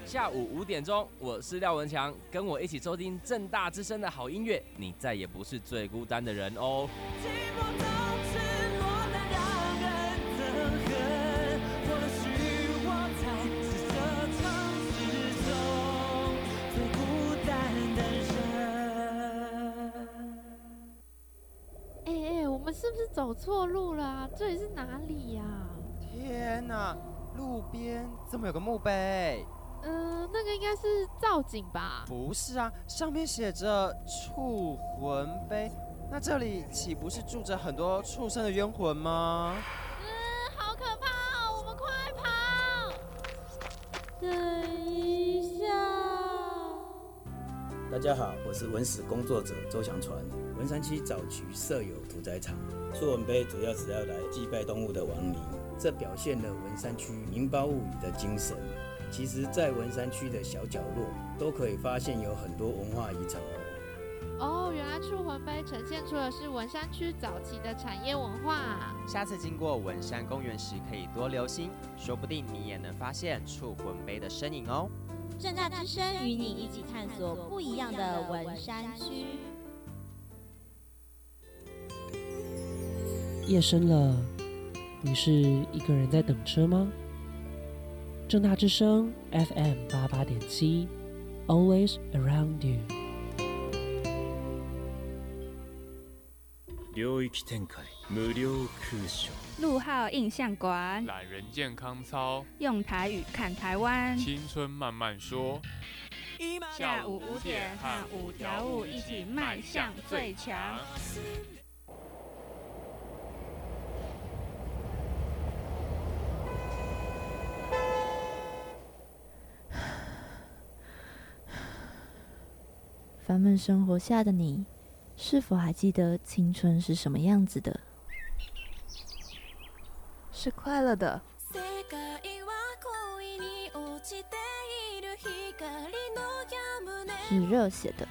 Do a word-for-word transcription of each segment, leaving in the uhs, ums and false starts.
下午五点钟，我是廖文强，跟我一起收听政大之声的好音乐，你再也不是最孤单的人哦。寂寞总是落得让人憎恨，或许我才是这城市中最孤单的人。 哎哎，我们是不是走错路了啊？这里是哪里呀？ 天哪，路边怎么有个墓碑？ 呃，那个应该是造景吧？ 不是啊，上面写着畜魂碑，那这里岂不是住着很多畜生的冤魂吗？ 嗯，好可怕哦，我们快跑！等一下。 大家好，我是文史工作者周祥传。文山区早期设有屠宰场，畜魂碑主要是要来祭拜动物的亡灵，这表现了文山区民胞物语的精神。其实，在文山区的小角落，都可以发现有很多文化遗产哦。哦，原来畜魂碑呈现出的是文山区早期的产业文化。 下次经过文山公园时，可以多留心，说不定你也能发现畜魂碑的身影哦。 政大之声与你一起探索不一样的文山区。 夜深了，你是一个人在等车吗？政大之声 F M 八八点七 ，Always Around You。 領域展開無料空想， 陆浩印象馆， 懒人健康操， 用台语看台湾， 青春慢慢说。 下午五点和五条悟一起迈向最强。 烦闷生活下的你，是否还记得青春是什么样子的？ 是快乐的， 是热血的，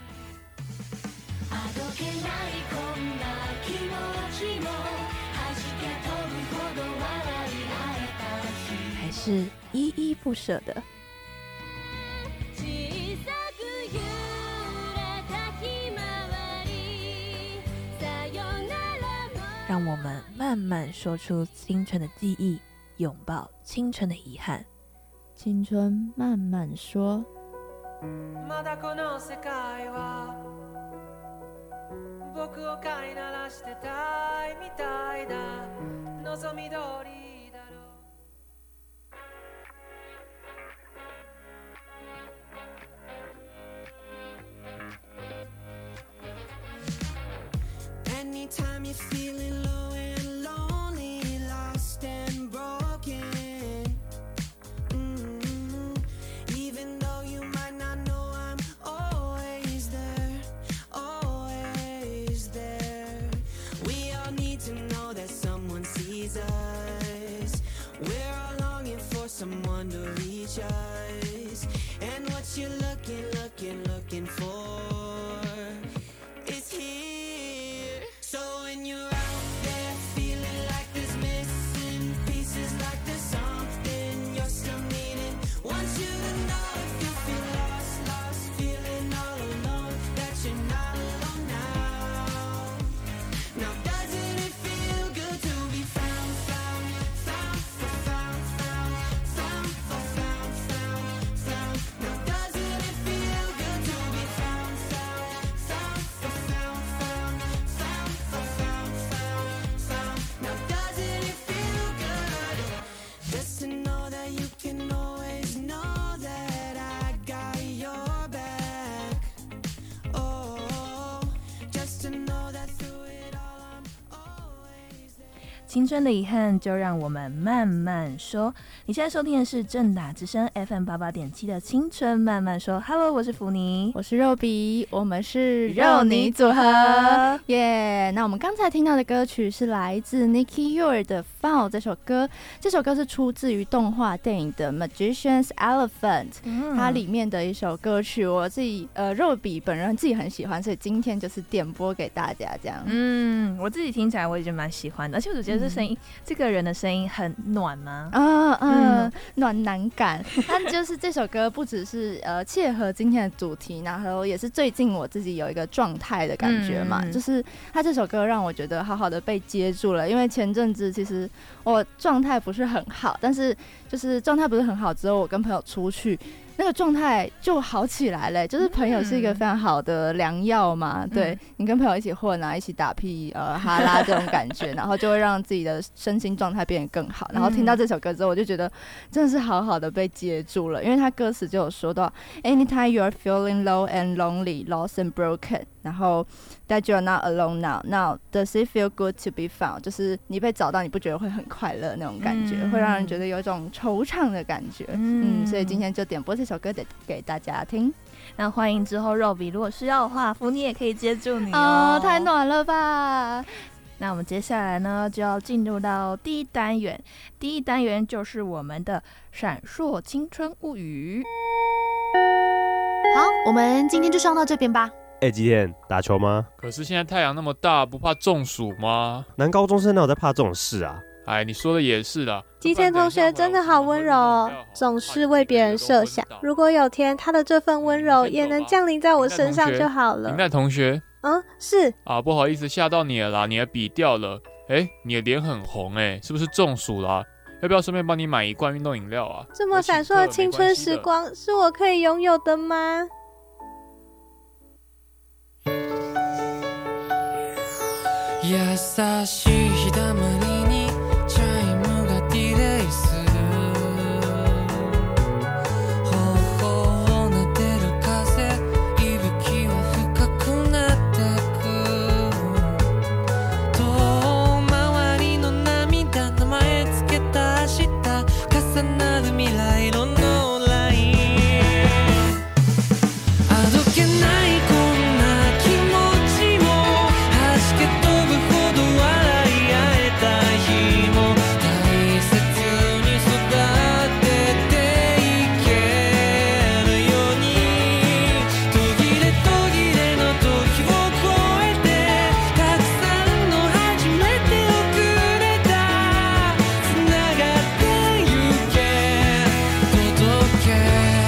还是依依不舍的？让我们慢慢说出青春的记忆，拥抱青春的遗憾。青春慢慢说。まだこの世界は僕を飼いならしてたいみたいだ望み通りだろう。Anytime you're feeling low and lonely, lost and broken, mm-hmm. Even though you might not know I'm always there, always there. We all need to know that someone sees us. We're all longing for someone to reach us. And what you're looking, looking, looking for is here. So when you're out there feeling like there's missing pieces, like there's something you're still needing, want you to know if you feel lost, lost, feeling all alone, that you're not alone now. Now doesn't it feel good to be found, found, found, found, found, found, found, found, found. Now doesn't it feel good to be found, found, found, found, found, found, found, found, found. Now doesn't it feel good just to know that you can always know that I got your back? Oh, just to know that through it all I'm always there. 青春的遗憾，就让我们慢慢说。你现在收听的是政大之声 F M 八八点七的青春慢慢说。Hello， 我是福妮， 我是肉比，我们是肉泥组合。 耶！ yeah, 那我们刚才听到的歌曲是来自 Nicky Ure 的《Fall》这首歌。这首歌是出自于动画电影的《Magician's Elephant》，嗯，它里面的一首歌曲，我自己呃肉比本人自己很喜欢，所以今天就是点播给大家这样。 嗯，我自己听起来我也觉得蛮喜欢的，而且我觉得这声音，这个人的声音很暖吗？ 啊嗯，嗯暖男感。但就是这首歌不只是呃切合今天的主题，然后也是最近我自己有一个状态的感觉嘛，嗯、就是他这首歌让我觉得好好的被接住了，因为前阵子其实我状态不是很好，但是就是状态不是很好之后，我跟朋友出去。那个状态就好起来了、欸，就是朋友是一个非常好的良药嘛。嗯、对你跟朋友一起混啊，一起打屁呃哈拉这种感觉，然后就会让自己的身心状态变得更好。然后听到这首歌之后，我就觉得真的是好好的被接住了，因为他歌词就有说到 ，Anytime you're feeling low and lonely, lost and broken， 然后 that you're not alone now. Now does it feel good to be found？ 就是你被找到，你不觉得会很快乐那种感觉，嗯、会让人觉得有一种惆怅的感觉。嗯，嗯所以今天就点播这首歌给给大家听。 那欢迎之后肉比，如果需要的话，福妮也可以接住你哦。哦，太暖了吧！ 那我们接下来呢，就要进入到第一单元。第一单元就是我们的闪烁青春物语。 好，我们今天就上到这边吧。 哎、欸，吉田，打球吗？ 可是现在太阳那么大，不怕中暑吗？ 男高中生哪有在怕这种事啊？ 哎，你说的也是啦。 吉田同学真的好温柔哦，总是为别人设想。如果有天他的这份温柔也能降临在我身上就好了。 林奈同学， 嗯，是啊，不好意思吓到你了啦，你的笔掉了。哎，你的脸很红哎，是不是中暑啦？要不要顺便帮你买一罐运动饮料啊？ 这么闪烁的青春时光，是我可以拥有的吗？ 優しい日だまりにチャイムがディレイする頬を撫でる風息は深くなってく遠回りの涙名前つけた明日重なる未来色のラインあどけないこんな気持ちも弾け飛ぶほど笑い合えた日も大切に育てていけるように途切れ途切れの時を越えてたくさんの初めてをくれたつながってゆけ届け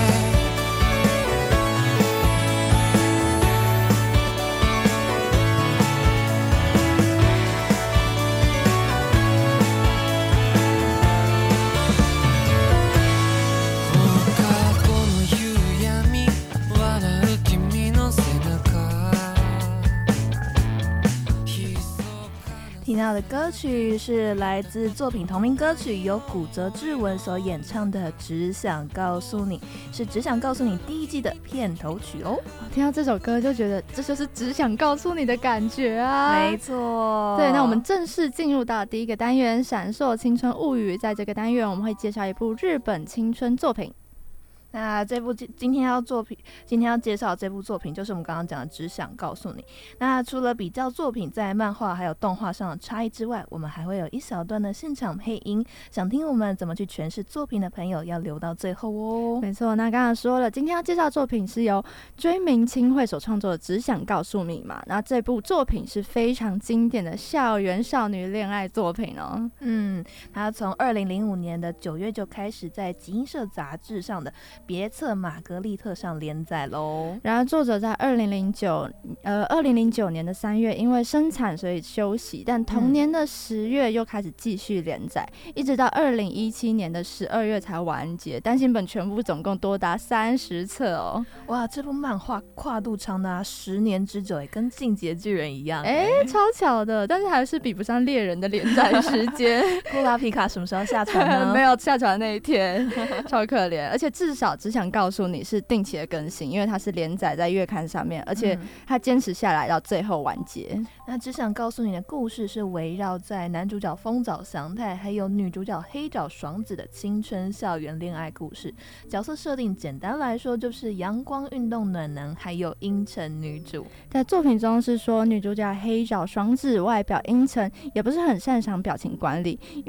听到的歌曲是来自作品同名歌曲，由古泽智文所演唱的《只想告诉你》，是《只想告诉你》第一季的片头曲哦。 听到这首歌就觉得这就是只想告诉你的感觉啊！ 没错， 对，那我们正式进入到第一个单元——闪烁青春物语。在这个单元，我们会介绍一部日本青春作品。 那这部今天要作品，今天要介绍这部作品，就是我们刚刚讲的《只想告诉你》。那除了比较作品在漫画还有动画上的差异之外，我们还会有一小段的现场配音。想听我们怎么去诠释作品的朋友，要留到最后哦。 没错，那刚刚说了，今天要介绍的作品是由追名清会所创作的《只想告诉你》嘛。那这部作品是非常经典的校园少女恋爱作品哦。 嗯，它从二零零五年的九月就开始在集英社杂志上的别册玛格丽特上连载喽。 然而作者在二零零九呃二零零九年的三月因为生产所以休息，但同年的十月又开始继续连载，嗯、一直到二零一七年的十二月才完结。单行本全部总共多达三十册哦。 哇，这部漫画跨度长达十年之久，跟进击的巨人一样。 哎、欸，超巧的，但是还是比不上猎人的连载时间。 库拉皮卡什么时候下船呢？ 没有下船那一天，超可怜。而且至少只想告诉你是定期的更新，因为它是连载在月刊上面，而且它坚持下来到最后完结。 嗯、那只想告诉你的故事是围绕在男主角丰早祥太还有女主角黑沼爽子的青春校园恋爱故事。角色设定简单来说就是阳光运动暖男还有阴沉女主。 在作品中是说女主角黑沼爽子外表阴沉，也不是很擅长表情管理，因为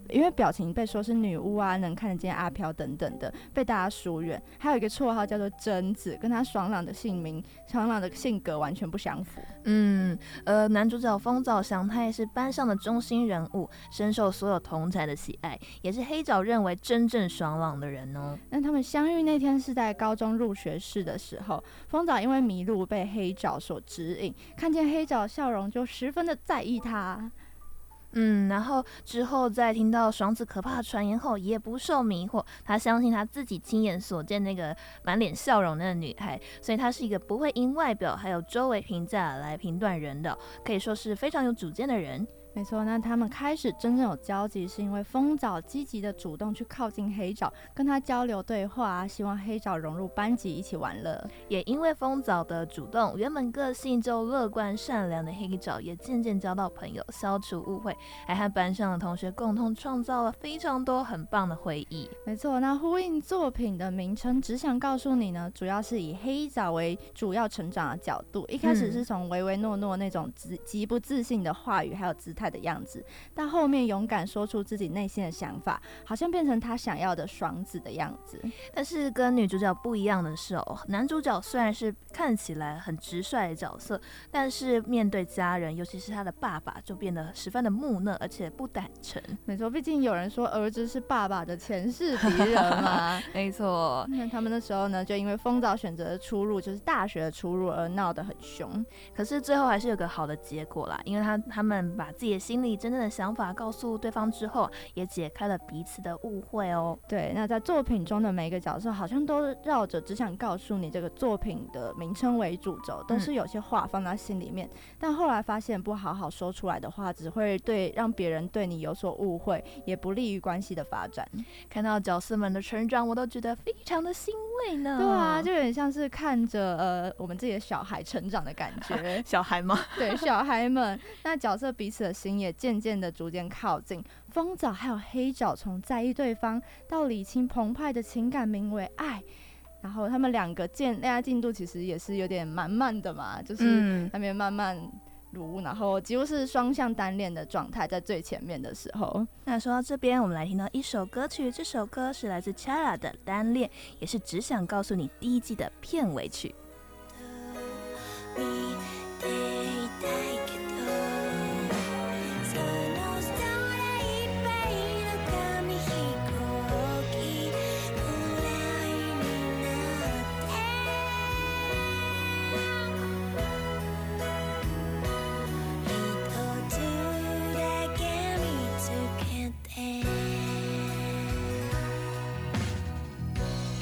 因为表情被说是女巫啊，能看得见阿飘等等的，被大家疏远。还有一个绰号叫做贞子，跟他爽朗的姓名、爽朗的性格完全不相符。 嗯，呃，男主角风早翔他也是班上的中心人物，深受所有同侪的喜爱，也是黑沼认为真正爽朗的人哦。 那他们相遇那天是在高中入学式的时候，风早因为迷路被黑沼所指引，看见黑沼笑容就十分的在意他。 嗯，然后之后在听到爽子可怕的传言后，也不受迷惑，他相信他自己亲眼所见那个满脸笑容的女孩，所以他是一个不会因外表还有周围评价来评断人的，可以说是非常有主见的人。 没错，那他们开始真正有交集，是因为风早积极的主动去靠近黑沼，跟他交流对话，希望黑沼融入班级一起玩乐。 也因为风早的主动，原本个性就乐观善良的黑沼也渐渐交到朋友，消除误会，还和班上的同学共同创造了非常多很棒的回忆。 没错，那呼应作品的名称，只想告诉你呢，主要是以黑沼为主要成长的角度，一开始是从唯唯诺诺那种极不自信的话语还有姿态的样子，到后面勇敢说出自己内心的想法，好像变成他想要的爽子的样子。 但是跟女主角不一样的是哦，男主角虽然是看起来很直率的角色，但是面对家人，尤其是他的爸爸，就变得十分的木讷，而且不坦诚。 没错，毕竟有人说儿子是爸爸的前世敌人嘛。 没错， 那他们那时候呢，就因为风早选择的出路就是大学的出路而闹得很凶。 可是最后还是有个好的结果啦，因为他他们把自己的心里真正的想法告诉对方之后，也解开了彼此的误会哦。 对，那在作品中的每一个角色好像都绕着只想告诉你这个作品的名称为主轴，都是有些话放在心里面，嗯、但后来发现不好好说出来的话，只会对让别人对你有所误会，也不利于关系的发展。 看到角色们的成长，我都觉得非常的欣慰呢。 对啊，就有点像是看着呃我们自己的小孩成长的感觉。 小孩吗？ 对，小孩们，那角色彼此的心也渐渐的逐渐靠近。风早还有黑沼从在意对方到理清澎湃的情感名为爱，然后他们两个恋爱进度其实也是有点慢慢的嘛，就是那边慢慢如，然后几乎是双向单恋的状态，在最前面的时候。 那说到这边，我们来听到一首歌曲，这首歌是来自 Chara 的《单恋》，也是只想告诉你第一季的片尾曲。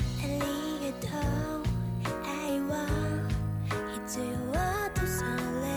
必要とそれ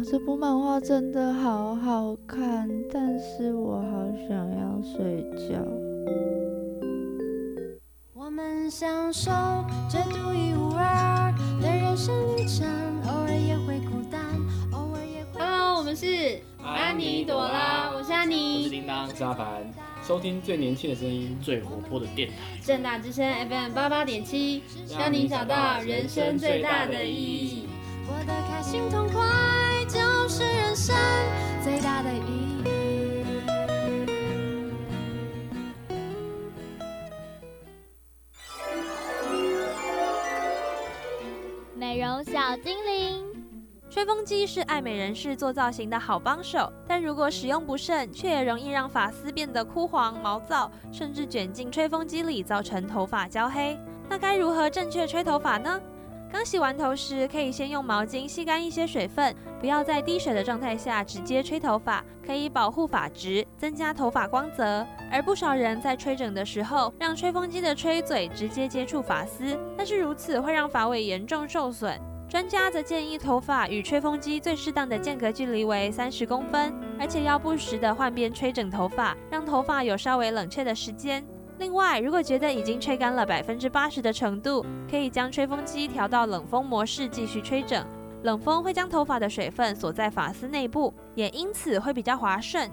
这部漫画真的好好看，但是我好想要睡觉。 我们享受这独一无二的人生旅程，偶尔也会孤单，偶尔也会。 Hello， 我们是安妮朵拉，我是安妮， 我是叮当，我是阿凡。收听最年轻的声音，最活泼的电台， 正大之声 F M 八八点七，让你找到人生最大的意义。 过得开心痛快，就是人生最大的意义。 美容小精灵。 吹风机是爱美人士做造型的好帮手，但如果使用不慎，却也容易让发丝变得枯黄、毛躁，甚至卷进吹风机里，造成头发焦黑。那该如何正确吹头发呢？刚洗完头时，可以先用毛巾吸干一些水分，不要在滴水的状态下直接吹头发，可以保护发质，增加头发光泽。而不少人在吹整的时候，让吹风机的吹嘴直接接触发丝，但是如此会让发尾严重受损。专家则建议头发与吹风机最适当的间隔距离为三十公分，而且要不时的换边吹整头发，让头发有稍微冷却的时间。另外，如果觉得已经吹干了百分之八十的程度，可以将吹风机调到冷风模式继续吹整。冷风会将头发的水分锁在发丝内部，也因此会比较滑顺。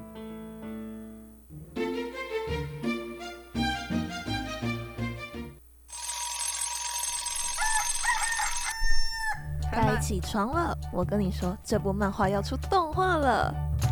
该起床了，我跟你说，这部漫画要出动画了。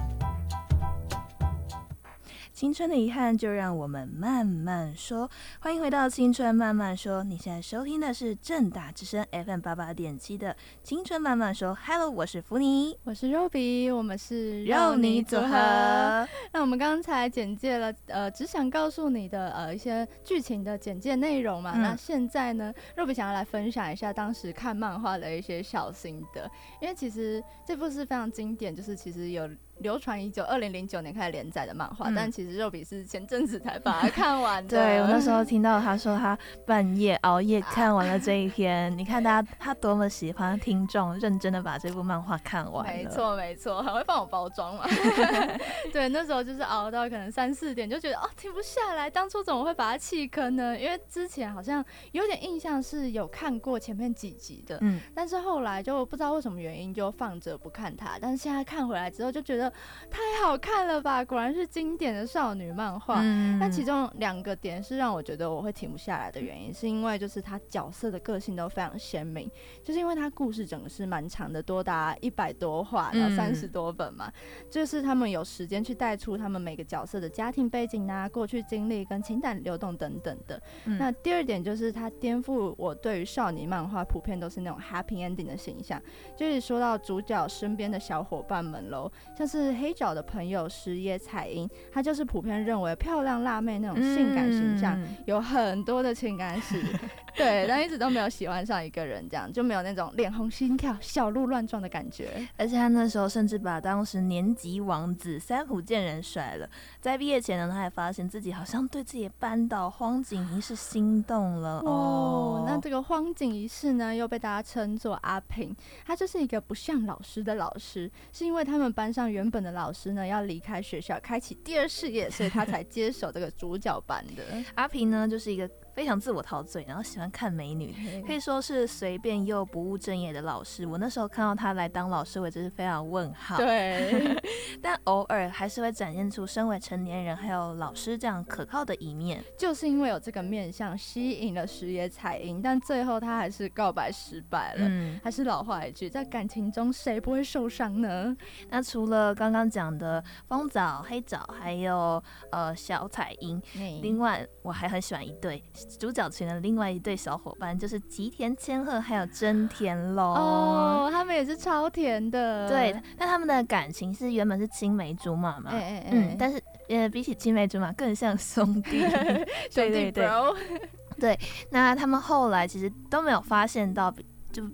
青春的遗憾，就让我们慢慢说。欢迎回到青春慢慢说，你现在收听的是正大之声 F M 八八点七的青春慢慢说。Hello， 我是福妮， 我是肉比，我们是肉泥组合。 那我们刚才简介了，呃，只想告诉你的呃一些剧情的简介内容嘛。嗯、那现在呢，肉比想要来分享一下当时看漫画的一些小心得，因为其实这部是非常经典，就是其实有流传已久，二零零九年开始连载的漫画，嗯、但其实肉比是前阵子才把它看完的。 对，我那时候听到他说他半夜熬夜看完了这一篇，你看他他多么喜欢听众认真的把这部漫画看完了。 没错没错，很会帮我包装嘛。对，那时候就是熬到可能三四点，就觉得哦停不下来，当初怎么会把它弃坑呢？因为之前好像有点印象是有看过前面几集的，嗯，但是后来就不知道为什么原因就放着不看它，但是现在看回来之后就觉得太好看了吧，果然是经典的少女漫画。嗯，那其中两个点是让我觉得我会停不下来的原因，是因为就是他角色的个性都非常鲜明，就是因为他故事整个是蛮长的，多达一百多话，然后三十多本嘛，嗯、就是他们有时间去带出他们每个角色的家庭背景啊、过去经历跟情感流动等等的。嗯、那第二点就是他颠覆我对于少女漫画普遍都是那种 happy ending 的形象，就是说到主角身边的小伙伴们咯，像是黑角的朋友石野彩音，她就是普遍认为漂亮辣妹那种性感形象，嗯、有很多的情感史，对，但一直都没有喜欢上一个人，这样就没有那种脸红心跳、小鹿乱撞的感觉。 而且他那时候甚至把当时年级王子三浦健人甩了，在毕业前呢，他还发现自己好像对自己的班导荒井一世心动了。 哦，那这个荒井一世呢，又被大家称作阿平，他就是一个不像老师的老师，是因为他们班上原本的老师呢要离开学校，开启第二事业，所以他才接手这个主角班的。 阿平呢，就是一个非常自我陶醉，然后喜欢看美女，可以说是随便又不务正业的老师。我那时候看到他来当老师，我真是非常问号。 对， 但偶尔还是会展现出身为成年人还有老师这样可靠的一面。 就是因为有这个面向，吸引了石野彩音，但最后他还是告白失败了。嗯，还是老话一句，在感情中谁不会受伤呢？ 那除了刚刚讲的风早、黑枣，还有呃小彩音，嗯、另外我还很喜欢一对主角群的另外一对小伙伴，就是吉田千鹤还有真田龙。 哦，他们也是超甜的。 对，但他们的感情是原本是青梅竹马嘛，欸欸欸嗯，但是呃比起青梅竹马更像兄弟。对对对，对，那他们后来其实都没有发现到，就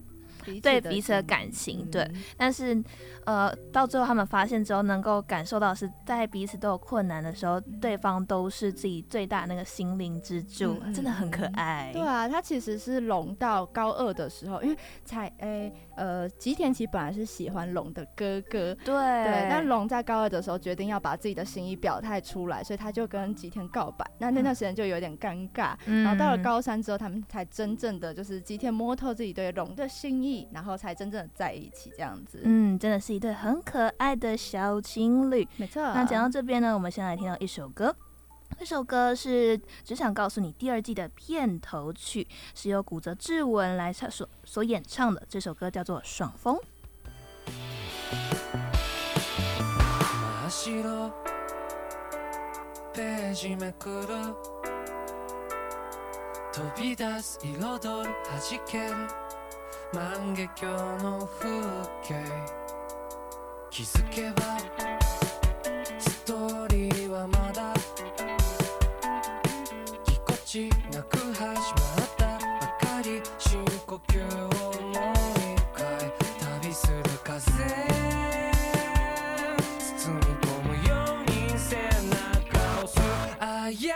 对彼此的感情，嗯、对。但是，呃，到最后他们发现之后，能够感受到是在彼此都有困难的时候，对方都是自己最大那个心灵支柱，嗯、真的很可爱。 对啊，他其实是龙到高二的时候，因为才诶呃吉田崎本来是喜欢龙的哥哥， 对对，但龙在高二的时候决定要把自己的心意表态出来，所以他就跟吉田告白。那那段时间就有点尴尬，嗯、然后到了高三之后，他们才真正的就是吉田摸透自己对龙的心意，然后才真正的在一起这样子。 嗯，真的是一对很可爱的小情侣。 没错。 那讲到这边呢，我们先来听到一首歌。这首歌是只想告诉你第二季的片头曲，是由古泽智文来唱所所演唱的。这首歌叫做《爽风》。 飛び出す彩る弾ける万華鏡の風景気づけばストーリーはまだぎこちなく始まったばかり深呼吸をもう一回旅する風包み込むように背中を押すあや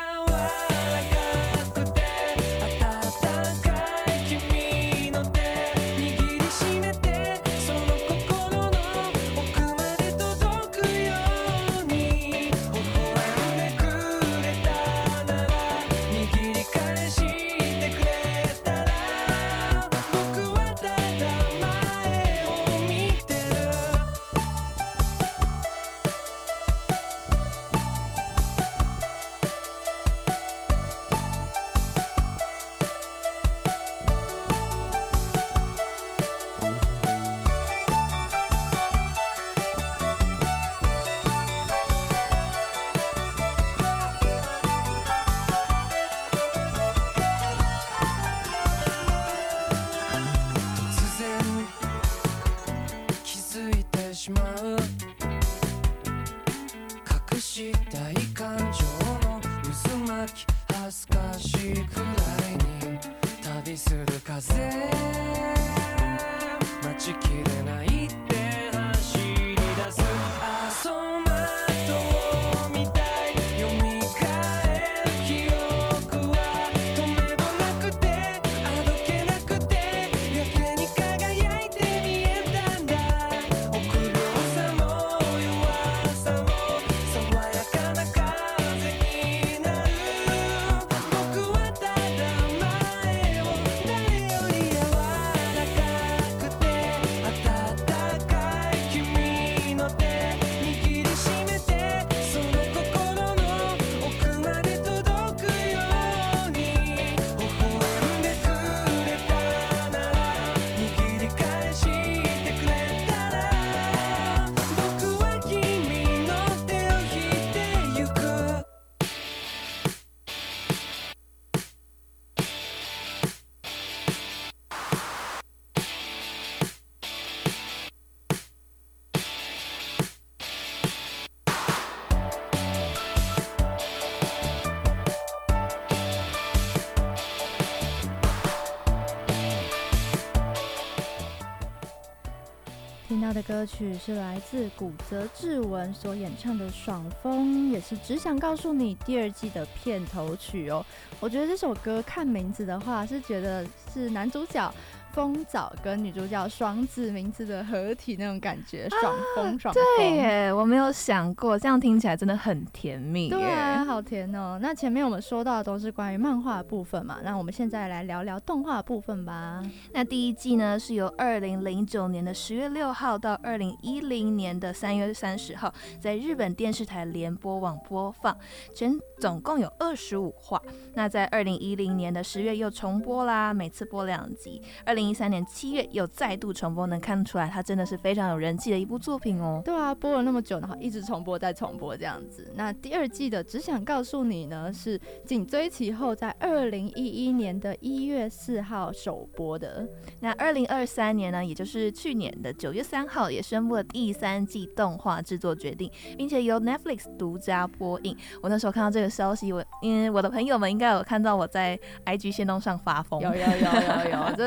听到的歌曲是来自古泽智文所演唱的《爽风》，也是只想告诉你第二季的片头曲哦。我觉得这首歌看名字的话，是觉得是男主角风早跟女主角双子名字的合体那种感觉，爽风爽风。 对耶，我没有想过，这样听起来真的很甜蜜耶。 对啊，好甜哦。那前面我们说到的都是关于漫画的部分嘛，那我们现在来聊聊动画的部分吧。 那第一季呢是由二零零九年的十月六号到二零一零年的三月三十号，在日本电视台联播网播放，全总共有二十五话。那在二零一零年的十月又重播啦，每次播两集。二零一三年七月又再度重播，能看出来它真的是非常有人气的一部作品哦。 对啊，播了那么久，然后一直重播再重播这样子。那第二季的只想告诉你呢，是紧追其后，在二零一一年的一月四号首播的。 那二零二三年呢，也就是去年的九月三号，也宣布了第三季动画制作决定，并且由 Netflix 独家播映。我那时候看到这个消息，我因为我的朋友们应该有看到我在 I G 限动上发疯， 有有有有有，真的是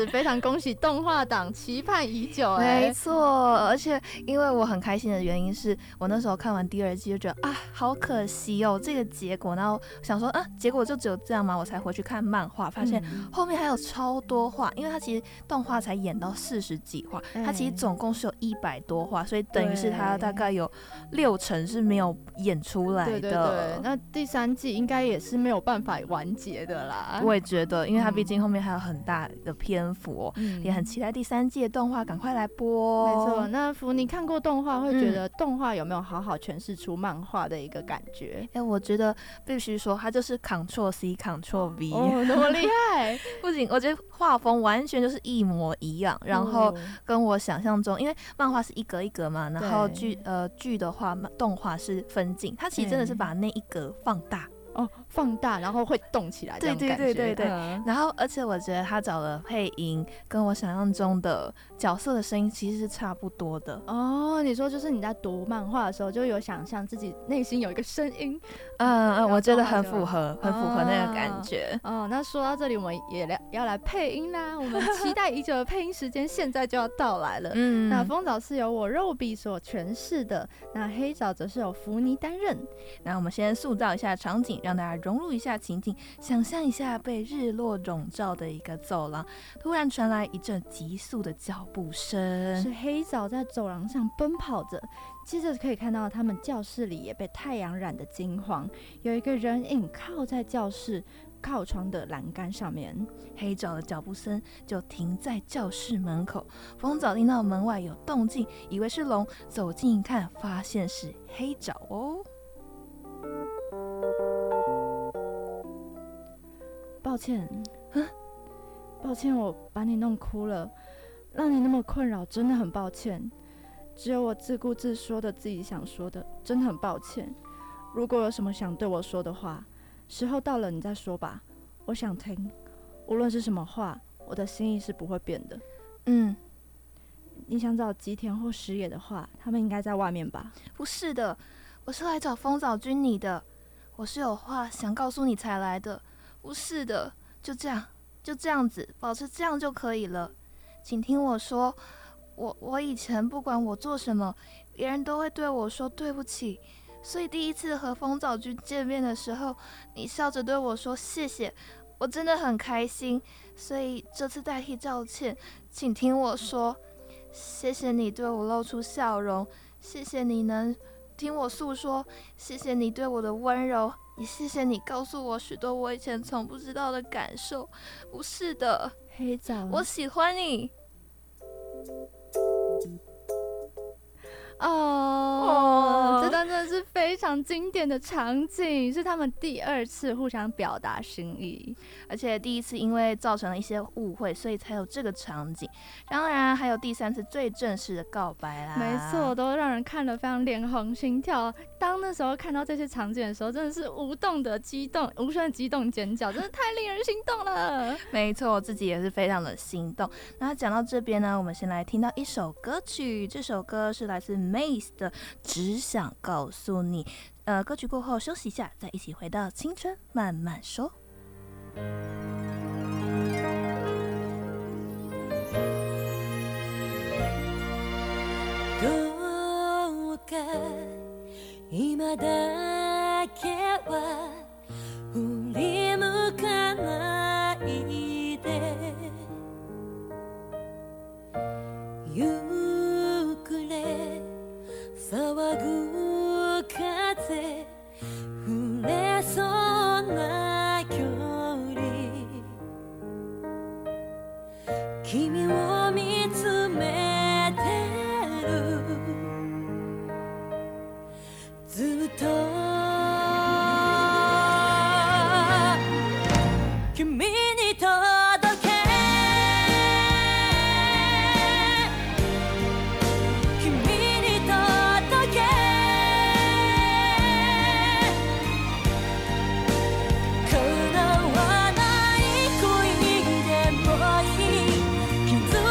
是非常恭喜动画党期盼已久哎、 欸，没错，而且因为我很开心的原因是我那时候看完第二季就觉得啊，好可惜哦这个结果，然后想说啊，结果就只有这样吗？我才回去看漫画，发现后面还有超多话，因为它其实动画才演到四十几话，它其实总共是有一百多话，所以等于是它大概有六成是没有演出来的。 对对对，那第三季应该也是没有办法完结的啦。 我也觉得，因为它毕竟后面还有很大的篇幅哦，嗯、也很期待第三季的动画赶快来播、哦。 没错，那福你看过动画，会觉得动画有没有好好诠释出漫画的一个感觉？ 哎、欸，我觉得必须说，它就是 Ctrl C Ctrl V， 哦，那么厉害！ 不仅我觉得画风完全就是一模一样，然后跟我想象中，因为漫画是一格一格嘛，然后剧呃剧的话，动画是分镜，它其实真的是把那一格放大。 哦，放大然后会动起来， 对对对对对。嗯、然后，而且我觉得他找的配音跟我想象中的角色的声音其实是差不多的。 哦，你说就是你在读漫画的时候就有想象自己内心有一个声音， 嗯嗯，我觉得很符合，很符合那个感觉。 哦，哦那说到这里，我们也来要来配音啦。我们期待已久的配音时间现在就要到来了。嗯，那风早是由我肉比所诠释的，那黑枣则是由福尼担任。 那我们先塑造一下场景。让大家融入一下情境，想象一下被日落笼罩的一个走廊，突然传来一阵急速的脚步声， 是黑枣在走廊上奔跑着。接着可以看到他们教室里也被太阳染得金黄，有一个人影靠在教室靠窗的栏杆上面。 黑枣的脚步声就停在教室门口，风早听到门外有动静，以为是龙，走近一看，发现是黑枣哦。 抱歉，抱歉，我把你弄哭了，让你那么困扰，真的很抱歉。只有我自顾自说的自己想说的，真的很抱歉。如果有什么想对我说的话，时候到了你再说吧，我想听。无论是什么话，我的心意是不会变的。 嗯， 你想找吉田或石野的话，他们应该在外面吧？ 不是的，我是来找风早君你的，我是有话想告诉你才来的。不是的，就这样，就这样子，保持这样就可以了。请听我说，我我以前不管我做什么，别人都会对我说对不起。所以第一次和风早君见面的时候，你笑着对我说谢谢，我真的很开心。所以这次代替道歉，请听我说，谢谢你对我露出笑容，谢谢你能听我诉说，谢谢你对我的温柔。也谢谢你告诉我许多我以前从不知道的感受。不是的， 黑枣， 我喜欢你。 哦，哦这段真的是非常经典的场景，是他们第二次互相表达心意， 而且第一次因为造成了一些误会，所以才有这个场景。当然还有第三次最正式的告白啦， 没错，都让人看了非常脸红心跳。当那时候看到这些场景的时候，真的是无动的激动，无声的激动尖叫，真的太令人心动了。 没错，我自己也是非常的心动。那讲到这边呢，我们先来听到一首歌曲，这首歌是来自 Mace 的《只想告诉你》。呃，歌曲过后休息一下，再一起回到青春慢慢说。 どうか今だけは振り向かないで、ゆっくり騒ぐ風触れそうな距離、君を見つめてる、ずっと君に届け、君に届け、叶わない恋でもいい、傷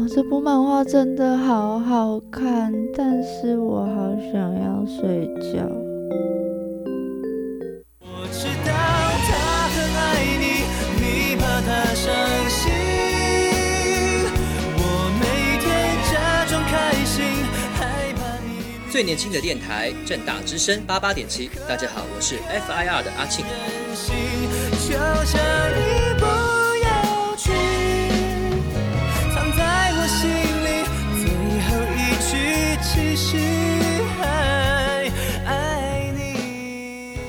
这部漫画真的好好看，但是我好想要睡觉。 我知道他很爱你，你怕他伤心。我每天假装开心，害怕你。 最年轻的电台正大之声八八点七，大家好，我是 F I R 的阿庆。 就像你不要去，藏在我心里最后一句，其实还爱你。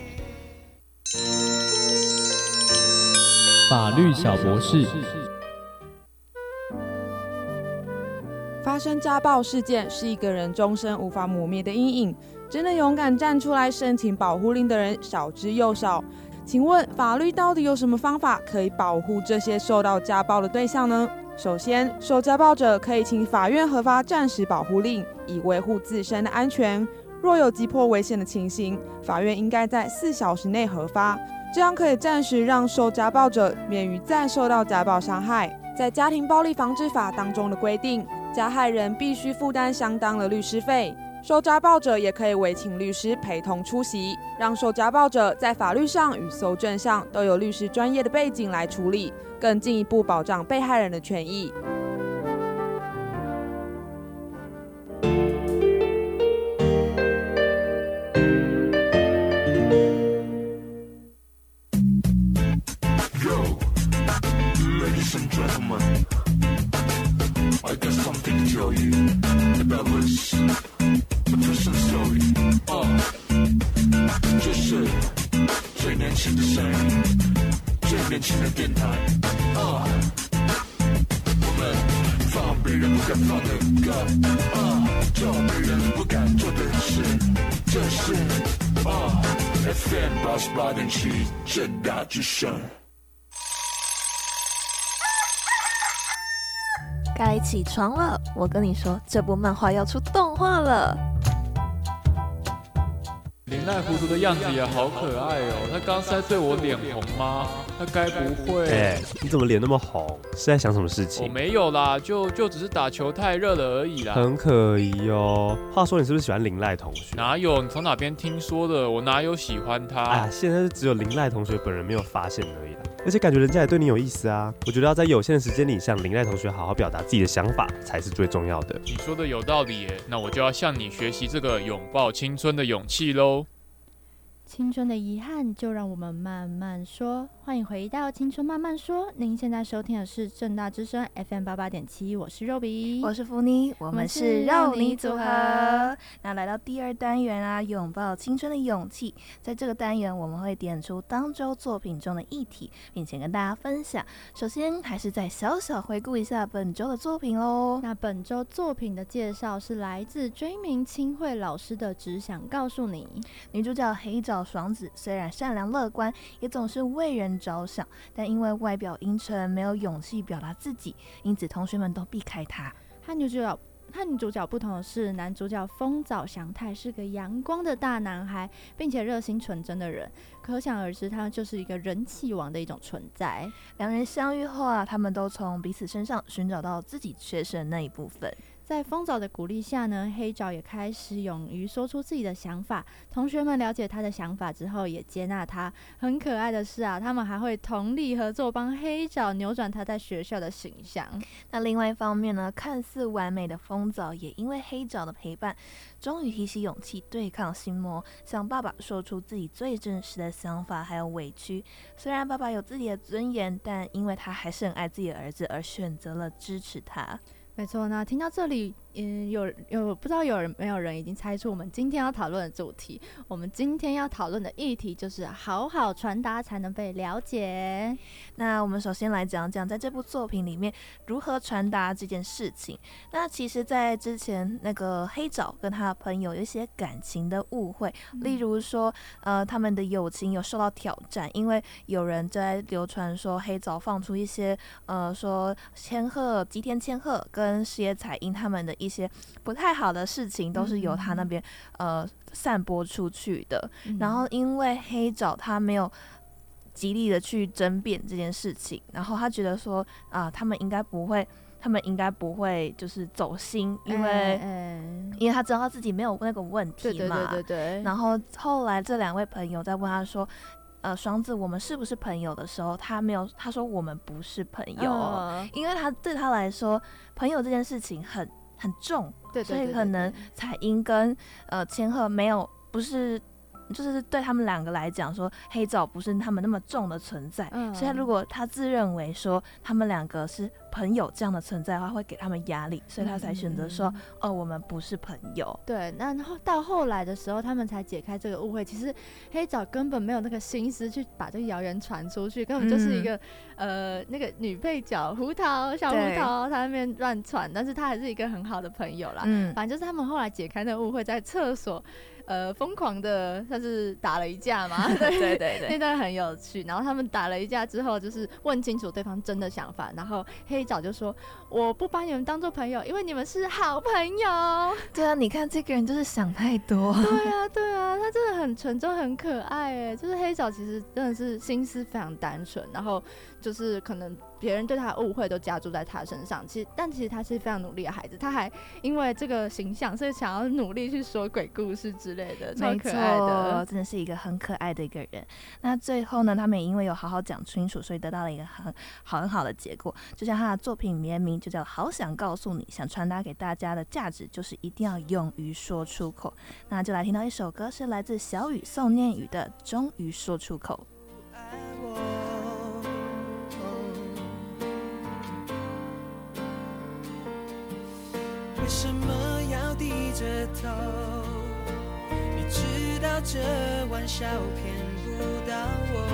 法律小博士。 发生家暴事件是一个人终身无法磨灭的阴影，真的勇敢站出来申请保护令的人少之又少。请问法律到底有什么方法可以保护这些受到家暴的对象呢？首先，受家暴者可以请法院核发暂时保护令，以维护自身的安全。若有急迫危险的情形，法院应该在四小时内核发，这样可以暂时让受家暴者免于再受到家暴伤害。在家庭暴力防治法当中的规定，加害人必须负担相当的律师费。受家暴者也可以委请律师陪同出席，让受家暴者在法律上与搜证上都有律师专业的背景来处理，更进一步保障被害人的权益。 正大之声， 该起床了。我跟你说，这部漫画要出动画了。 林濑糊涂的样子也好可爱哦，他刚是在对我脸红吗？他该不会…… 哎、欸，你怎么脸那么红？是在想什么事情？ 我没有啦，就就只是打球太热了而已啦。 很可疑哦。话说，你是不是喜欢林濑同学？ 哪有？你从哪边听说的？我哪有喜欢他？ 哎呀，现在是只有林濑同学本人没有发现而已啦。而且感觉人家也对你有意思啊。我觉得要在有限的时间里向林濑同学好好表达自己的想法，才是最重要的。 你说的有道理耶，那我就要向你学习这个拥抱青春的勇气喽。 青春的遗憾，就让我们慢慢说。欢迎回到青春慢慢说，您现在收听的是正大之声 F M 八八点七，我是肉比， 我是福妮，我们是肉泥组合。那来到第二单元啊，拥抱青春的勇气。在这个单元，我们会点出当周作品中的议题，并且跟大家分享。首先，还是再小小回顾一下本周的作品喽。 那本周作品的介绍是来自追名清慧老师的《只想告诉你》。 女主角黑沼爽子虽然善良乐观，也总是为人着想，但因为外表阴沉，没有勇气表达自己，因此同学们都避开她。 和女主角和女主角不同的是，男主角丰早祥太是个阳光的大男孩，并且热心纯真的人，可想而知，他就是一个人气王的一种存在。 两人相遇后啊，他们都从彼此身上寻找到自己缺失的那一部分。 在丰早的鼓励下呢，黑沼也开始勇于说出自己的想法。同学们了解他的想法之后，也接纳他。很可爱的是啊，他们还会同力合作，帮黑沼扭转他在学校的形象。 那另外一方面呢，看似完美的丰早也因为黑沼的陪伴，终于提起勇气对抗心魔，向爸爸说出自己最真实的想法还有委屈。虽然爸爸有自己的尊严，但因为他还是很爱自己的儿子，而选择了支持他。 没错，那听到这里，嗯，有有不知道有人没有人已经猜出我们今天要讨论的主题？我们今天要讨论的议题就是好好传达才能被了解。 那我们首先来讲讲在这部作品里面如何传达这件事情。那其实在之前那个黑沼跟他的朋友有一些感情的误会，嗯、例如说呃他们的友情有受到挑战，因为有人在流传说黑沼放出一些呃说千鹤吉田千鹤跟矢野彩音他们的一些不太好的事情都是由他那边、嗯、呃散播出去的、嗯、然后因为黑沼他没有极力的去争辩这件事情，然后他觉得说啊、呃，他们应该不会。他们应该不会就是走心，因为、嗯嗯、因为他知道他自己没有那个问题嘛。 对对对对对。 然后后来这两位朋友在问他说：“呃，双子，我们是不是朋友？”的时候，他没有，他说我们不是朋友，嗯、因为他对他来说，朋友这件事情很很重， 对对对对对， 所以可能彩英跟呃千鹤没有不是。就是对他们两个来讲，说黑枣不是他们那么重的存在，嗯、所以如果他自认为说他们两个是朋友这样的存在的话，会给他们压力，所以他才选择说，嗯、哦，我们不是朋友。 对，那到后来的时候，他们才解开这个误会。其实黑枣根本没有那个心思去把这个谣言传出去，根本就是一个、嗯、呃那个女配角胡桃小胡桃，他那边乱传，但是他还是一个很好的朋友啦。嗯，反正就是他们后来解开那个误会，在厕所。呃，疯狂的，他是打了一架嘛？对对对对， 那段很有趣。然后他们打了一架之后，就是问清楚对方真的想法。然后黑枣就说：“我不把你们当做朋友，因为你们是好朋友。” 对啊，你看这个人就是想太多。 对啊，对啊，他真的很纯真，很可爱哎。就是黑枣其实真的是心思非常单纯，然后就是可能别人对他的误会都加注在他身上。其实，但其实他是非常努力的孩子，他还因为这个形象，所以想要努力去说鬼故事之类的，超可爱的， 真的是一个很可爱的一个人。那最后呢，他们也因为有好好讲清楚，所以得到了一个很好很好的结果。就像他的作品原名就叫《好想告诉你》，想传达给大家的价值就是一定要勇于说出口。那就来听到一首歌，是来自小雨宋念宇的《终于说出口》。 为什么要低着头？你知道这玩笑骗不到我。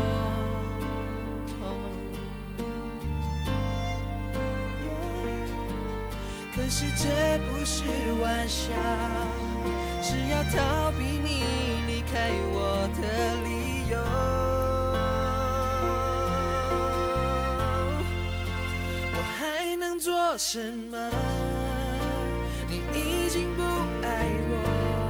可是这不是玩笑，是要逃避你离开我的理由。我还能做什么？你已经不爱我，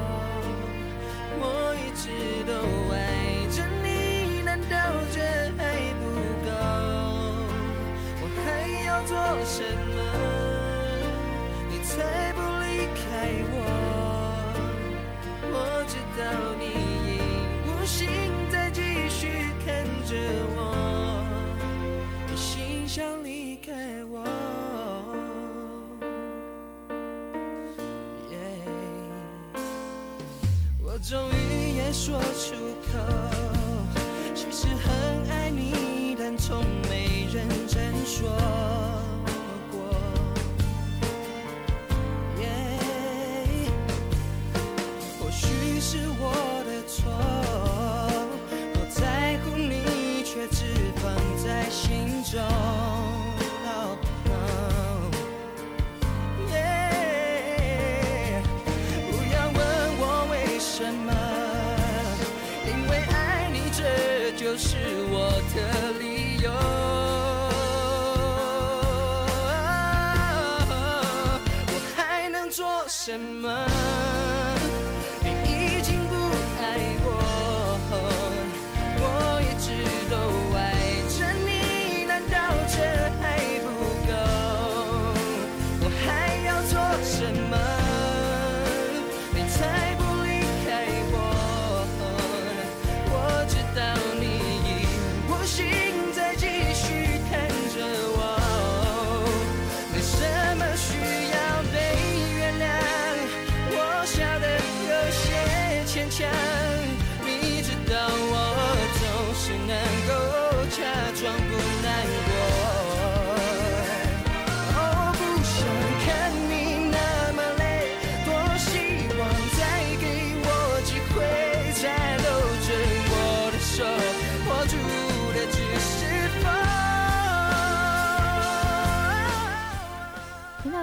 我一直都爱着你，难道这还不够？我还要做什么，你才不离开我？我知道你已无心再继续看着我，你心想离开我。终于也说出口，其实很爱你，但从没认真说过。Yeah, 或许是我的错，我在乎你，却只放在心中。就是我的理由，我还能做什么？你已经不爱我，我一直都爱着你，难道这还不够？我还要做什么？你才不离开我？我知道你无心再继续看着我，没什么需要被原谅，我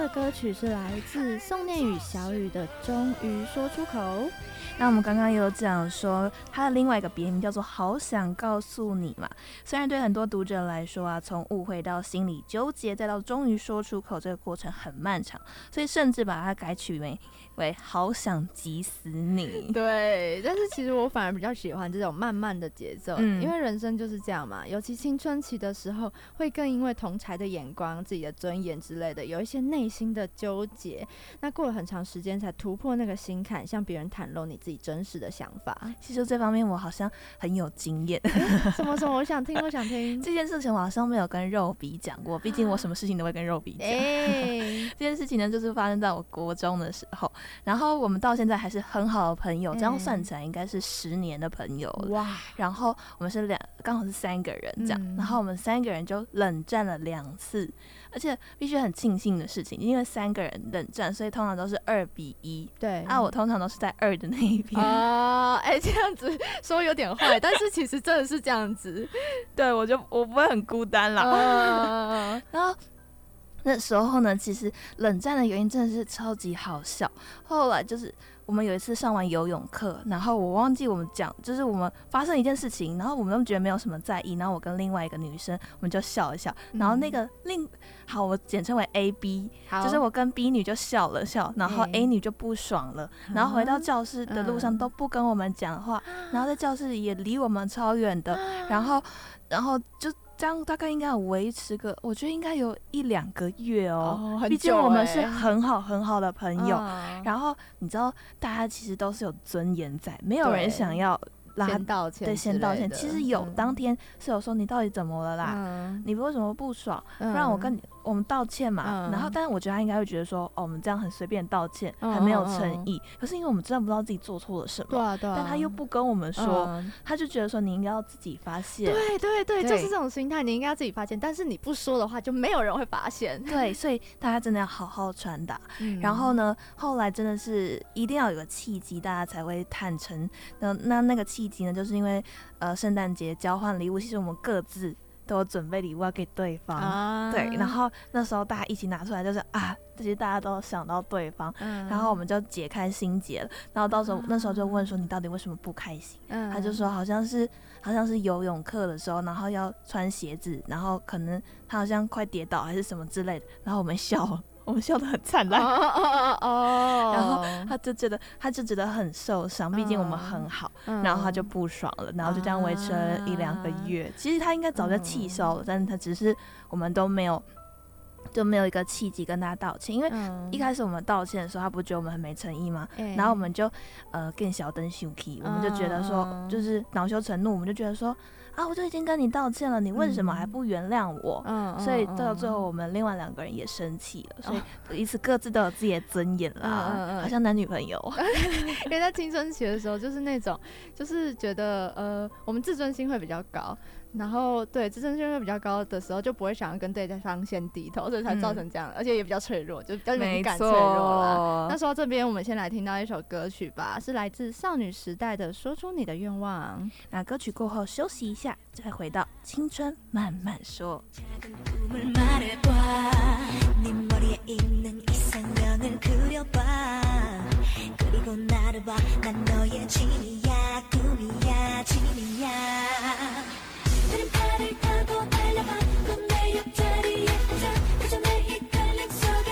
的歌曲是来自宋念宇小雨的《终于说出口》。 那我们刚刚有讲说，它的另外一个别名叫做《好想告诉你》嘛。虽然对很多读者来说啊，从误会到心理纠结，再到终于说出口，这个过程很漫长，所以甚至把它改取为为好想急死你。 对，但是其实我反而比较喜欢这种慢慢的节奏， 嗯、 因为人生就是这样嘛。尤其青春期的时候，会更因为同侪的眼光、自己的尊严之类的，有一些内心的纠结。那过了很长时间才突破那个心坎，向别人袒露你自己真实的想法。 其实这方面我好像很有经验。 什么什么？我想听，我想听。 这件事情我好像没有跟肉比讲过，毕竟我什么事情都会跟肉比讲。欸、这件事情呢，就是发生在我国中的时候，然后我们到现在还是很好的朋友，这样算起来应该是十年的朋友了。哇！然后我们是两，刚好是三个人这样，嗯、然后我们三个人就冷战了两次，而且必须很庆幸的事情，因为三个人冷战，所以通常都是二比一。对，啊，我通常都是在二的那一边。 啊，哎、欸，这样子说有点坏，但是其实真的是这样子。 对，我就我不会很孤单啦。啊、然后那时候呢，其实冷战的原因真的是超级好笑。后来就是我们有一次上完游泳课，然后我忘记我们讲，就是我们发生一件事情，然后我们都觉得没有什么在意，然后我跟另外一个女生，我们就笑一笑，嗯、然后那个另好，我简称为 A B， 就是我跟 B 女就笑了笑，然后 A 女就不爽了，嗯、然后回到教室的路上都不跟我们讲话，嗯、然后在教室里也离我们超远的，嗯、然后然后就。这样大概应该有维持个，我觉得应该有一两个月哦。毕竟我们是很好很好的朋友。嗯、然后你知道，大家其实都是有尊严在，没有人想要拉先道歉， 对，先道歉。其实有、嗯、当天是有说你到底怎么了啦？嗯、你为什么不爽？嗯、不然我跟你我们道歉嘛。嗯、然后，但是我觉得他应该会觉得说，哦，我们这样很随便道歉，嗯、很没有诚意。嗯、可是因为我们真的不知道自己做错了什么，对啊对啊，但他又不跟我们说，嗯、他就觉得说你应该要自己发现。 对对对，对就是这种心态，你应该要自己发现。但是你不说的话，就没有人会发现。 对，所以大家真的要好好传达。嗯、然后呢，后来真的是一定要有个契机，大家才会坦诚。那那那个契机呢，就是因为呃圣诞节交换礼物，其实我们各自都有准备礼物要给对方。啊、对，然后那时候大家一起拿出来，就是啊，这些大家都想到对方，嗯、然后我们就解开心结了。然后到时候、啊、那时候就问说你到底为什么不开心？嗯、他就说好像是好像是游泳课的时候，然后要穿鞋子，然后可能他好像快跌倒还是什么之类的，然后我们笑了。我们笑得很灿烂，哦哦哦，然后他就觉得，他就觉得很受伤，毕竟我们很好，嗯、然后他就不爽了，然后就这样维持了一两个月。啊、其实他应该早就气消了，嗯、但是他只是我们都没有。就没有一个契机跟他道歉，因为一开始我们道歉的时候，他不觉得我们很没诚意吗？嗯、然后我们就呃更小灯生气，我们就觉得说，嗯、就是恼羞成怒，我们就觉得说啊，我就已经跟你道歉了，你为什么还不原谅我？嗯、所以到最后我们另外两个人也生气了，所以彼此各自都有自己的尊严啦，嗯、好像男女朋友。 因为在青春期的时候，就是那种就是觉得呃，我们自尊心会比较高。然后对自尊心会比较高的时候，就不会想要跟对方先低头，所以才造成这样，嗯、而且也比较脆弱，就比较敏感脆弱啦。那说到这边，我们先来听到一首歌曲吧，是来自少女时代的《说出你的愿望》。 那歌曲过后休息一下，再回到青春慢慢说。다른 팔을 타고 달려가 내 옆자리에 앉아 그저 내 헷갈림 속에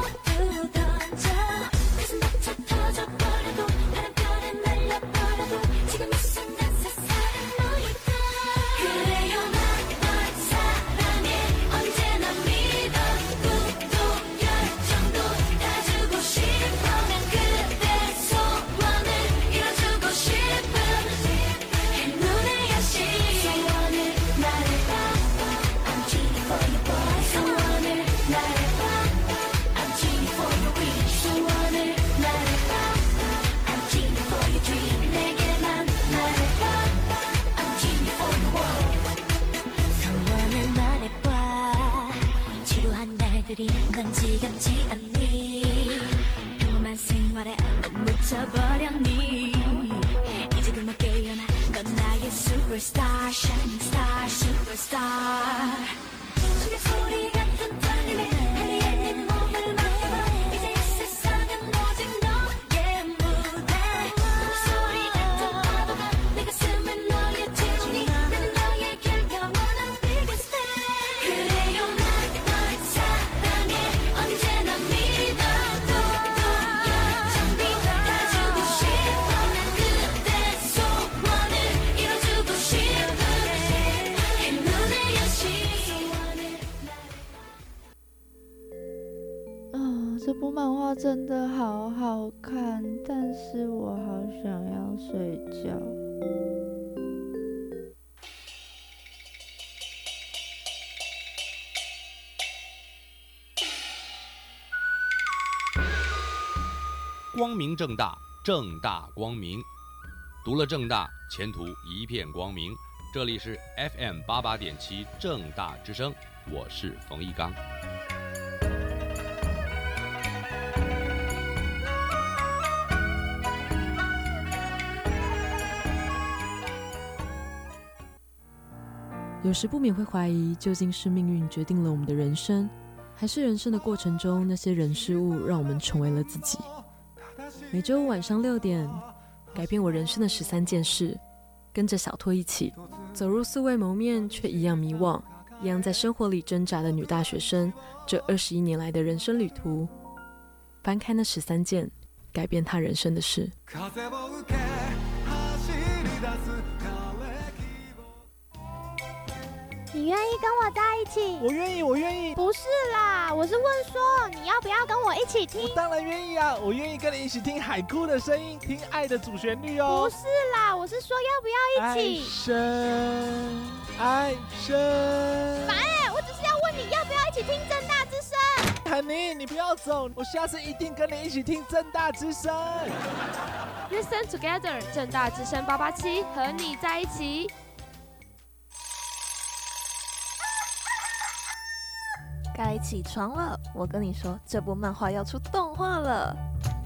모두 던져 가슴 벅차 터져버려도 바람결에 날려버려도 지금 이 순간 세상은 너희다 그래요 난 널 사랑해 언제나 믿어 꿈도 열정도 다 주고 싶어 난 그대 소원을 이뤄주고 싶은 눈의 여신 난 지겹지 않니 평범한 생활에 넌 묻혀버렸니 이제 그만 깨어나 넌 나의 superstar shining star superstar 심장 소리 같은 떨림에 하늘에 내 몸을 맡겨 这部漫画真的好好看，但是我好想要睡觉。 光明正大，正大光明。读了正大，前途一片光明。这里是 F M 八八点七正大之声，我是冯一刚。 有时不免会怀疑，究竟是命运决定了我们的人生，还是人生的过程中那些人事物让我们成为了自己。每周五晚上六点，改变我人生的十三件事，跟着小托一起走入素未谋面却一样迷惘、一样在生活里挣扎的女大学生这二十一年来的人生旅途，翻开那十三件改变她人生的事。 你愿意跟我在一起？ 我愿意，我愿意。 不是啦，我是问说你要不要跟我一起听？ 我当然愿意啊，我愿意跟你一起听海哭的声音，听爱的主旋律哦。 不是啦，我是说要不要一起？ 爱生，爱生。 烦欸，我只是要问你要不要一起听正大之声。 韩妮，你不要走，我下次一定跟你一起听正大之声。 Listen together， 正大之声八八七和你在一起。 该起床了，我跟你说，这部漫画要出动画了。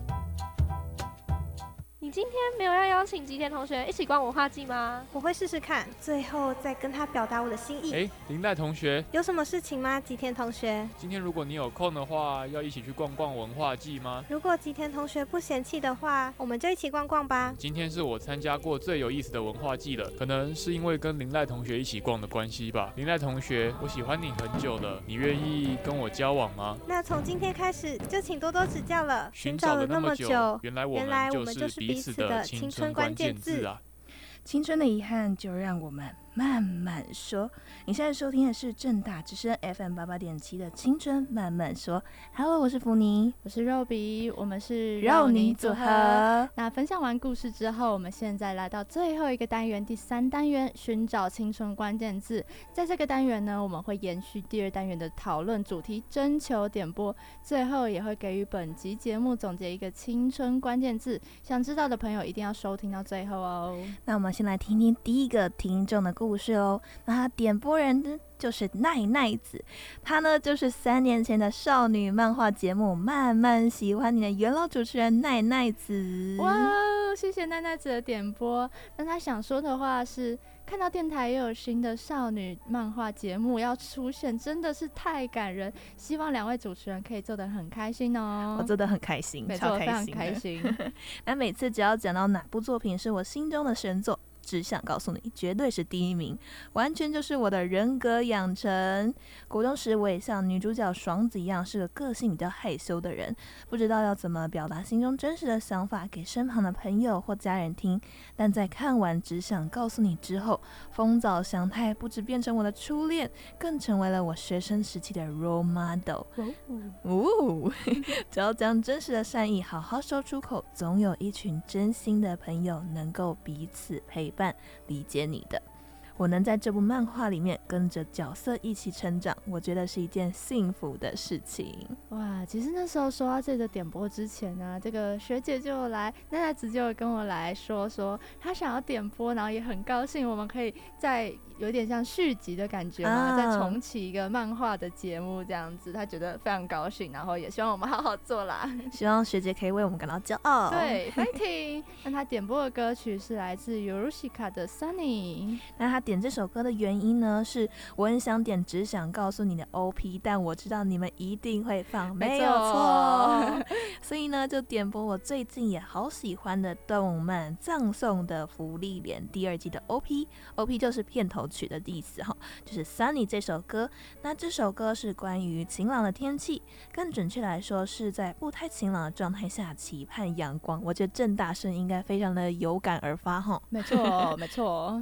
你今天没有要邀请吉田同学一起逛文化季吗？ 我会试试看，最后再跟他表达我的心意。 哎，林黛同学， 有什么事情吗？吉田同学， 今天如果你有空的话，要一起去逛逛文化季吗？ 如果吉田同学不嫌弃的话，我们就一起逛逛吧。 今天是我参加过最有意思的文化季了，可能是因为跟林黛同学一起逛的关系吧。林黛同学，我喜欢你很久了，你愿意跟我交往吗？ 那从今天开始就请多多指教了。 寻找了那么久，原来我们就是彼此的青春关键字啊！ 青春的遗憾，就让我们慢慢说。你现在收听的是正大之声 F M 八八点七的青春慢慢说。Hello， 我是福妮， 我是肉比，我们是肉泥组合。 那分享完故事之后，我们现在来到最后一个单元，第三单元寻找青春关键字。在这个单元呢，我们会延续第二单元的讨论主题，征求点播，最后也会给予本集节目总结一个青春关键字。想知道的朋友一定要收听到最后哦。 那我们先来听听第一个听众的故事哦。那他点播人呢就是奈奈子，他呢就是三年前的少女漫画节目《慢慢喜欢你》的元老主持人奈奈子。 哇，谢谢奈奈子的点播。那他想说的话是，看到电台也有新的少女漫画节目要出现，真的是太感人。希望两位主持人可以做得很开心哦。 我做得很开心， 没错，非常开心。 那每次只要讲到哪部作品是我心中的神作，只想告诉你，绝对是第一名，完全就是我的人格养成。国中时我也像女主角爽子一样，是个个性比较害羞的人，不知道要怎么表达心中真实的想法给身旁的朋友或家人听。但在看完只想告诉你之后，丰早祥太不止变成我的初恋，更成为了我学生时期的 role model。哦，只要将真实的善意好好说出口，总有一群真心的朋友能够彼此陪伴理解你的。我能在这部漫画里面跟着角色一起成长，我觉得是一件幸福的事情。 哇，其实那时候说到这个点播之前呢、啊，这个学姐就来，奈奈子就跟我来说说她想要点播，然后也很高兴我们可以在有点像续集的感觉嘛，啊、再重启一个漫画的节目这样子，她觉得非常高兴，然后也希望我们好好做啦。 希望学姐可以为我们感到骄傲。 对 ，fighting！ 那她点播的歌曲是来自 Yorushika 的 Sunny。 那她点这首歌的原因呢，是我很想点只想告诉你的 O P， 但我知道你们一定会放，没有错，所以呢就点播我最近也好喜欢的动漫《葬送的芙莉莲》第二季的 O P，O P 就是片头曲的意思哈，就是 Sunny 这首歌。那这首歌是关于晴朗的天气，更准确来说是在不太晴朗的状态下期盼阳光。我觉得郑大生应该非常的有感而发哈。 没错，没错。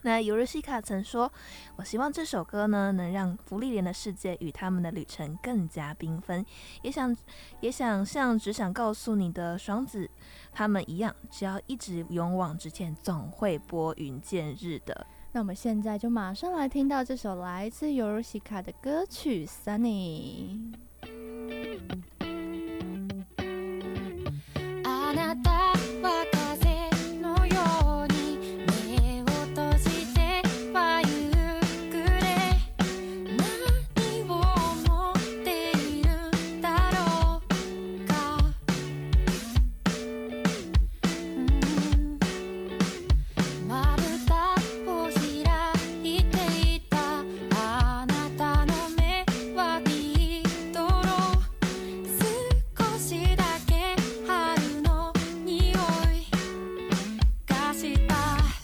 那尤日西卡曾说：“我希望这首歌呢，能让芙莉莲的世界与他们的旅程更加缤纷，也想也想像只想告诉你的爽子他们一样，只要一直勇往直前，总会拨云见日的。” 那我们现在就马上来听到这首来自尤日西卡的歌曲《Sunny》。 あなたは風のように目を閉じてはゆっくり何を思っているんだろうか、まぶたを開いていたあなたの目はビートロ少しだけ春の匂いがした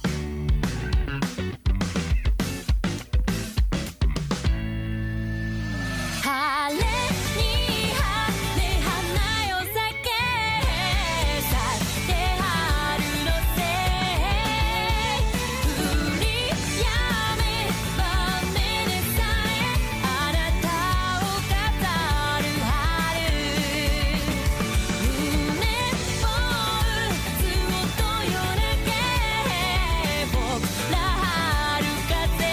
晴れに晴れ花よ咲け咲いて春のせい降りやめば雨でさえあなたを飾る春夢を打つ音よだけ僕ら春風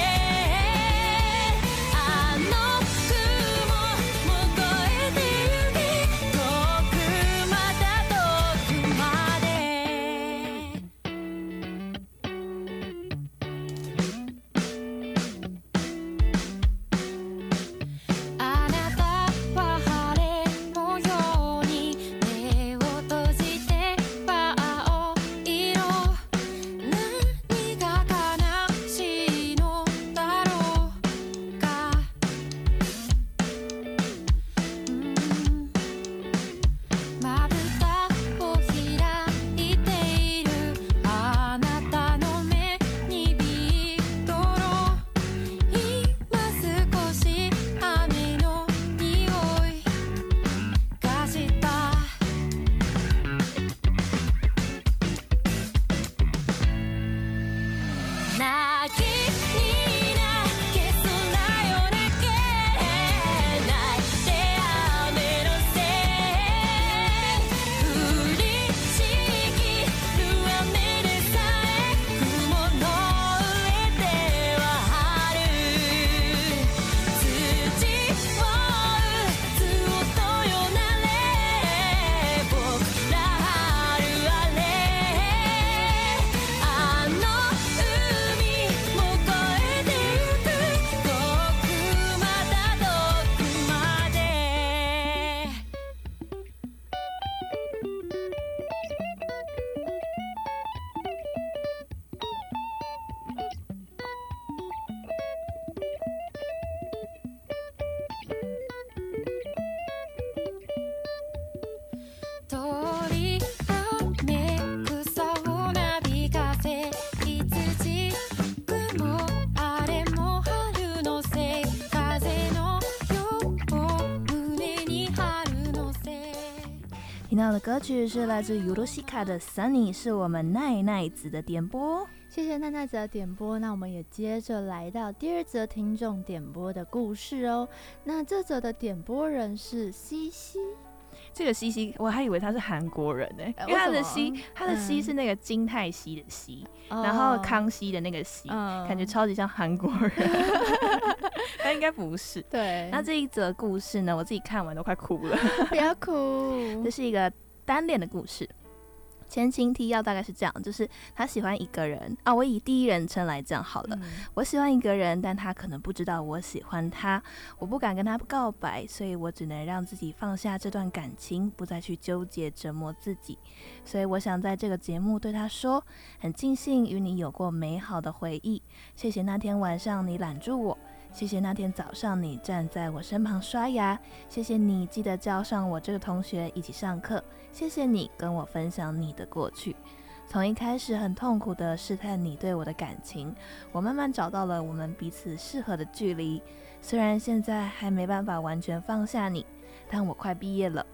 あの雲も越えてゆき遠くまた遠くまであなたは晴れのように目を閉じては青色何が悲しいのだろうか、まぶたを開いているあなたの目にビートロ今少し雨の匂いがした泣きに泣け空よ泣け泣いて雨のせい降りしきる雨でさえ雲の上では春土を打つ音よなれ僕ら春あれあの海も越えてゆく遠くまた遠くまで鳥雨草をなびかせいつしくもあれも春のせい風のよう胸に春のせい。 听到的歌曲是来自尤罗西卡的《Sunny》，是我们奈奈子的点播。 谢谢奈奈子的点播，那我们也接着来到第二则听众点播的故事哦。那这则的点播人是西西， 这个西西，我还以为他是韩国人呢、欸，因为他的西，他的西是那个金泰熙的熙、嗯，然后康熙的那个熙、嗯，感觉超级像韩国人，但应该不是。 对， 那这一则故事呢，我自己看完都快哭了， 不要哭， 这是一个单恋的故事。前情提要大概是这样，就是他喜欢一个人啊，我以第一人称来讲好了、嗯。我喜欢一个人，但他可能不知道我喜欢他，我不敢跟他告白，所以我只能让自己放下这段感情，不再去纠结折磨自己。所以我想在这个节目对他说，很庆幸与你有过美好的回忆，谢谢那天晚上你揽住我。谢谢那天早上你站在我身旁刷牙，谢谢你记得叫上我这个同学一起上课，谢谢你跟我分享你的过去。从一开始很痛苦的试探你对我的感情，我慢慢找到了我们彼此适合的距离。虽然现在还没办法完全放下你，但我快毕业了。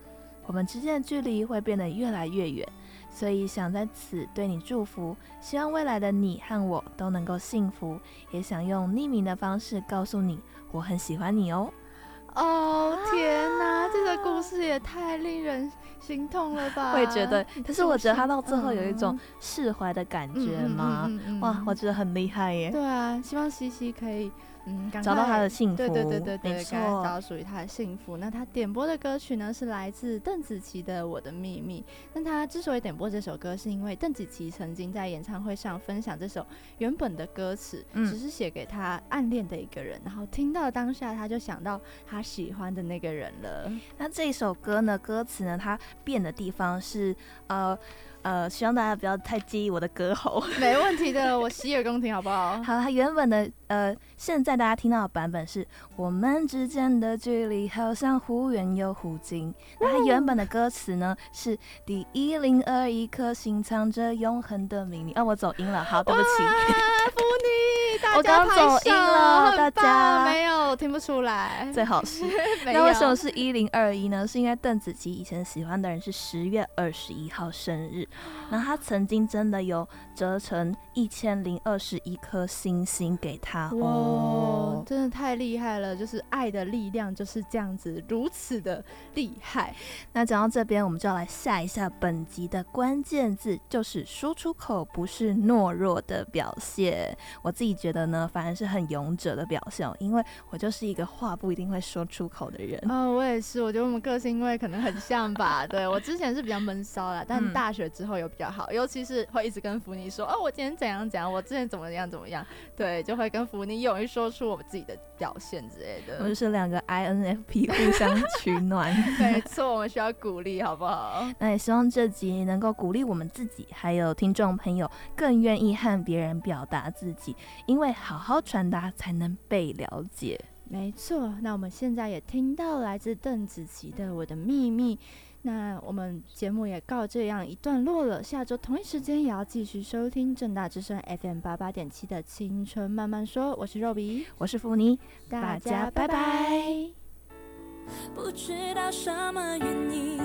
我们之间的距离会变得越来越远，所以想在此对你祝福，希望未来的你和我都能够幸福，也想用匿名的方式告诉你，我很喜欢你哦。 哦天哪，这个故事也太令人心痛了吧！ 会觉得，可是我觉得他到最后有一种释怀的感觉嘛， 嗯嗯嗯嗯嗯哇，我觉得很厉害耶。 对啊，希望西西可以嗯赶快找到他的幸福。 对对对对对， 没错， 找到属于他的幸福。那他点播的歌曲呢是来自邓紫棋的《我的秘密》。那他之所以点播这首歌，是因为邓紫棋曾经在演唱会上分享这首原本的歌词，嗯、只是写给他暗恋的一个人，然后听到当下他就想到他喜欢的那个人了。 那这首歌呢，歌词呢，它变的地方是呃。呃，希望大家不要太介意我的歌喉， 没问题的，我洗耳恭听，好不好？ 好，它原本的呃，现在大家听到的版本是我们之间的距离好像忽远又忽近。那它原本的歌词呢是第一零二一颗心藏着永恒的秘密。啊，我走音了，好，对不起， 福妮，大家我刚走音了，大家没有听不出来， 最好是。那为什么是一零二一呢？是因为邓紫棋以前喜欢的人是十月二十一号生日。然后他曾经真的有折成一千零二十一颗星星给他， 哇、 哦， 真的太厉害了！就是爱的力量就是这样子，如此的厉害。 那讲到这边，我们就要来下一下本集的关键字，就是说出口不是懦弱的表现。我自己觉得呢，反而是很勇者的表现，因为我就是一个话不一定会说出口的人。 哦，我也是，我觉得我们个性因为可能很像吧。对，我之前是比较闷骚啦，但大学之后有比较好，尤其是会一直跟福妮说，哦，我今天怎样怎样，我之前怎么样怎么样，对，就会跟福妮勇于说出我自己的表现之类的。 我们是两个 I N F P 互相取暖， 没错，我们需要鼓励，好不好？ 那也希望这集能够鼓励我们自己，还有听众朋友更愿意和别人表达自己，因为好好传达才能被了解。 没错，那我们现在也听到来自邓紫棋的《我的秘密》。那我们节目也告这样一段落了，下周同一时间也要继续收听政大之声 F M 八八点七的青春慢慢说。我是肉比， 我是福妮， 大家拜拜。 不知道什么原因，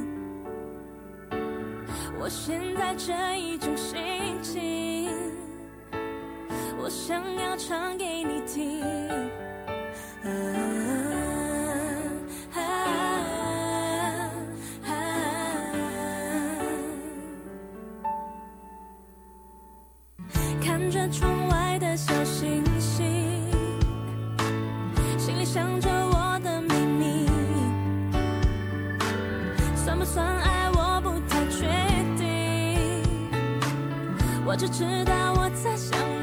我现在这一种心情，我想要唱给你听。啊啊看着窗外的小星星，心里想着我的秘密，算不算爱我不太确定，我只知道我在想